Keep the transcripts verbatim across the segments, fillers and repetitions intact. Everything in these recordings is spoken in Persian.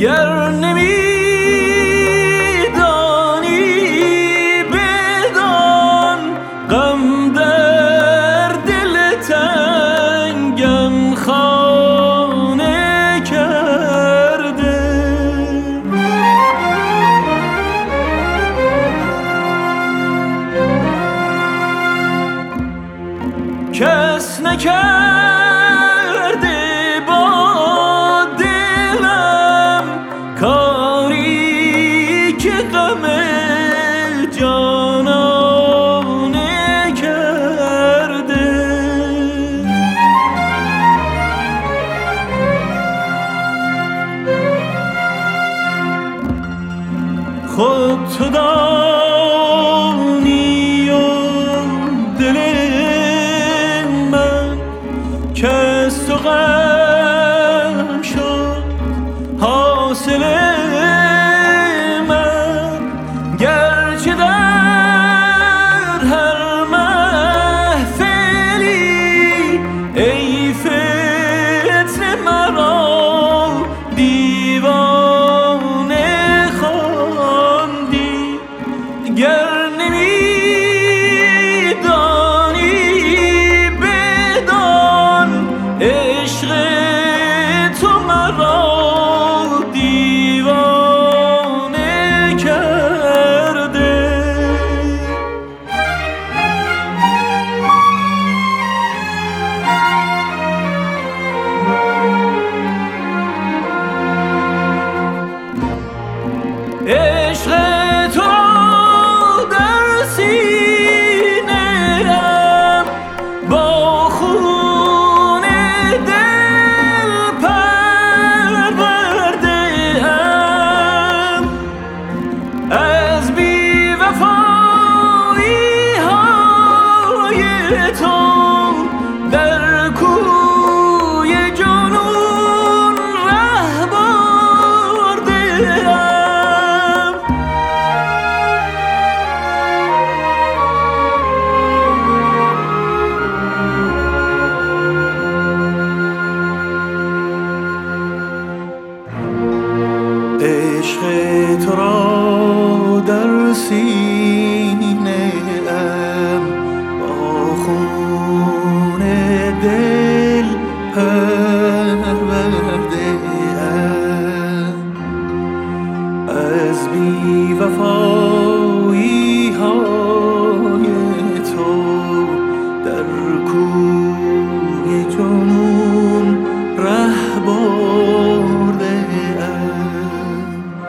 گر نمیدانی بدان غم در دل تنگم خانه کرده. کس نکرده با دلم کاری که غم جانانه کرده. خود تو دانی و دل من که از تو غم شد حاصل من. گرچه در هر محفلی ای فتنه مرا دیوانه خواندی. گر نمیدانی بدان عشق تو مرا دیوانه کرده. عشق تو در سینه‌ام با خون دل پرورده‌ام. از بی‌وفایی های تو در کوی جنون ره برده‌ام. عشق تو را در سینه‌ام با خون دل پرورده‌ام. از بی‌وفایی های تو در کوی جنون ره برده‌ام.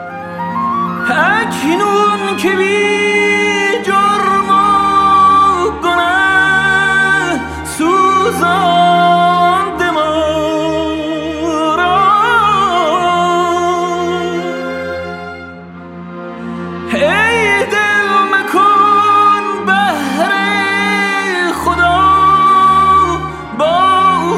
اکنون که بی جرم و گناه سوزانده ما را، ای دل مکن بهر خدا با او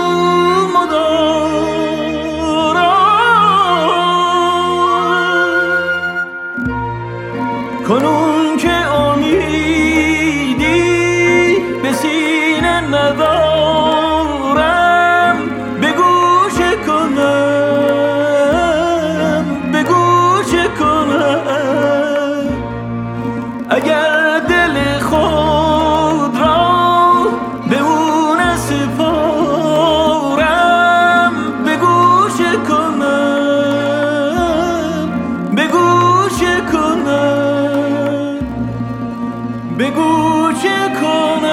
مدارا. کنون که امیدی به سینه ندارم بگو چه کنم، بگو چه کنم. اگر دل خود را به او نسپارم بگو چه کنم، بگو چه کنم، بگو چه کنم.